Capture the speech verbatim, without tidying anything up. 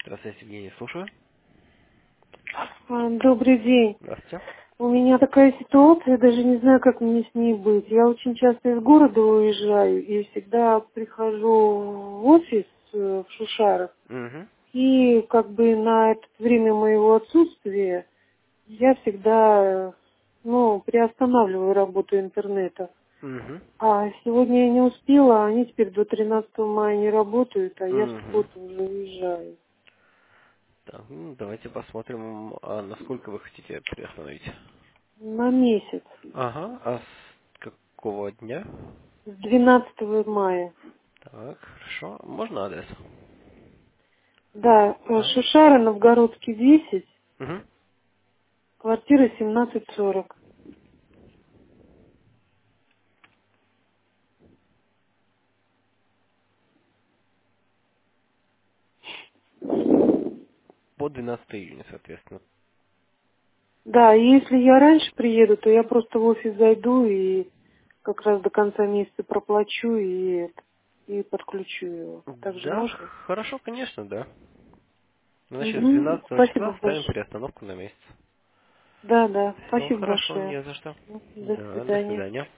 Здравствуйте, Евгений, слушаю. А, Добрый день. Здравствуйте. У меня такая ситуация, я даже не знаю, как мне с ней быть. Я очень часто из города уезжаю и всегда прихожу в офис э, в Шушарах. Угу. И как бы на это время моего отсутствия я всегда, э, ну, приостанавливаю работу интернета. Угу. А сегодня я не успела, они теперь до тринадцатого мая не работают, а я в Угу. субботу уже уезжаю. Так, ну, давайте посмотрим, а насколько вы хотите приостановить. На месяц. Ага, а с какого дня? С двенадцатого мая. Так, хорошо. Можно адрес? Да, э, А? Шушара, Новгородский, десять, Угу. квартира семнадцать сорок. По двенадцатое июня, соответственно. Да, и если я раньше приеду, то я просто в офис зайду и как раз до конца месяца проплачу и, и подключу его. Так же Да, можно? хорошо, конечно, да. Значит, с Угу. двенадцатого Спасибо числа ставим большое. приостановку на месяц. Да, да, Все, спасибо хорошо, большое. не за что. До Да, до свидания. свидания.